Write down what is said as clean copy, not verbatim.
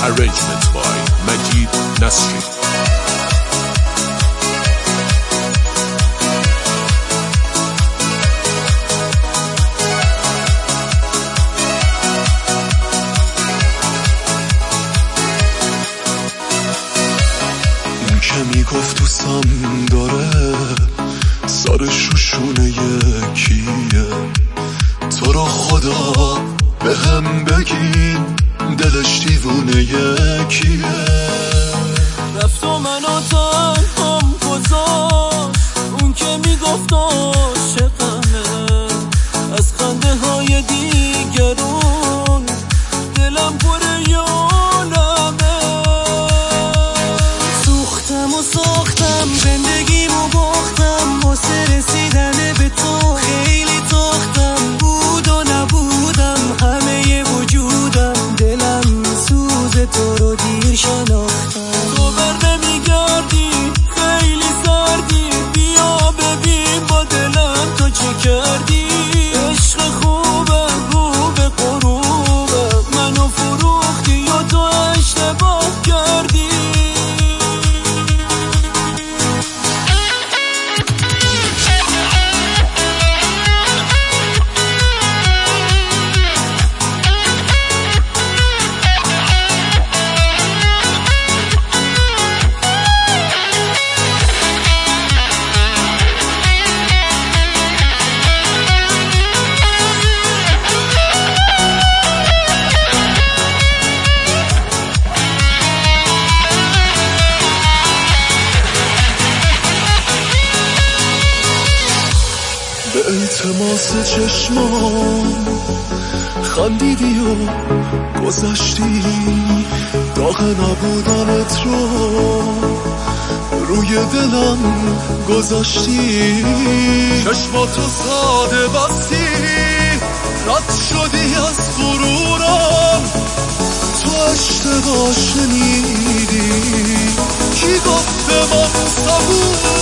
Arrangement by Majid Nasri. که میگفت دوستم داره سرش رو شونه یکیه تو رو خدا به هم بگین دلش دیوونه یکیه رفت و منو تنهام گذاشت اون که میگفت عاشقمه از خنده های دیگرون دلم پر یانمه سوختم و ساختم زندگیمو باختم واسه رسیدن به تو خیلی تاختم بود و نبودم همه وجودم دلم سوز تو رو دیر شناختم تو بر نمیگردی خیلی سردی بیا ببین با دلم تو چه کردی عشق خوبه رو به غروبه منو فروختی یا تو اشتباه کردی به التماس چشمان خندیدی و گذشتی داغ نبودنت رو روی دلم گذاشتی چشماتو ساده بستی رد شدی از غرورم تو اشتباه شنیدی کی گفته من صبور